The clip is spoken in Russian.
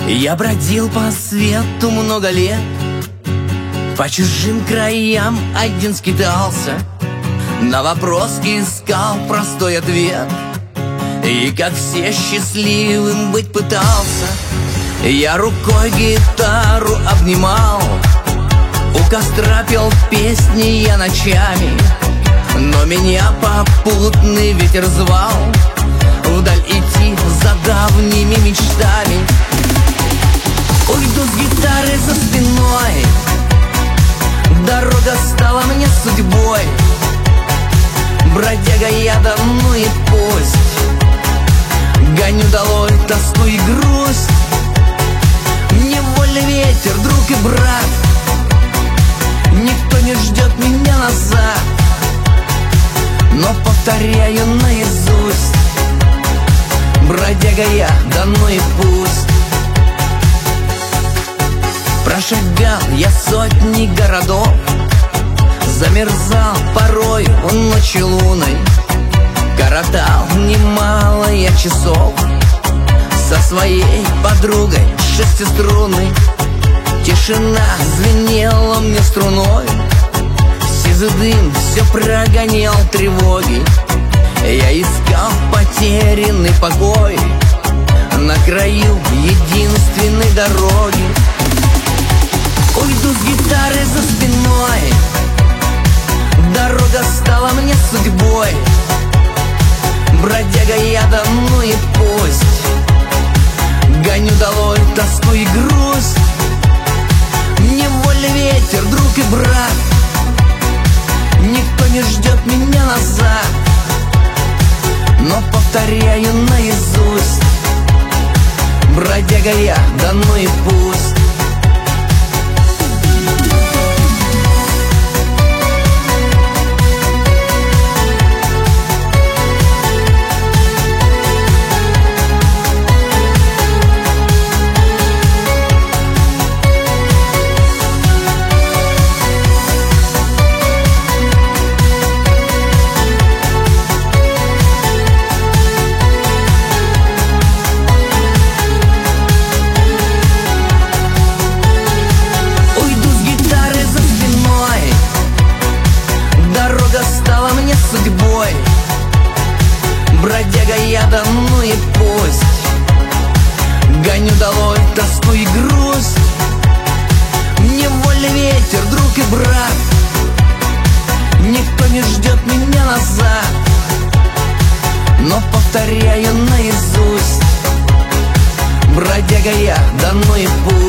Я бродил по свету много лет, по чужим краям один скитался, на вопрос искал простой ответ, и как все счастливым быть пытался. Я рукой гитару обнимал, у костра пел песни я ночами, но меня попутный ветер звал вдаль идти за давними мечтами. Уйду с гитарой за спиной, дорога стала мне судьбой. Бродяга я, да ну и пусть, гоню долой тоску и грусть. Мне вольный ветер, друг и брат, никто не ждет меня назад, но повторяю наизусть: бродяга я, да ну и пусть. Прошагал я сотни городов, замерзал порой ночью луной, коротал немало я часов со своей подругой шестиструнной. Тишина звенела мне струной, сизый дым все прогонял тревоги. Я искал потерянный покой на краю единственной дороги. Уйду с гитарой за спиной, дорога стала мне судьбой. Бродяга я, да ну и пусть, гоню долой тоску и грусть. Мне вольный ветер, друг и брат, никто не ждет меня назад, но повторяю наизусть: бродяга я, да ну и пусть. Судьбой, бродяга я, да ну и пусть, гоню долой тоску и грусть. Мне вольный ветер, друг и брат, никто не ждет меня назад, но повторяю наизусть: бродяга я, да ну и пусть.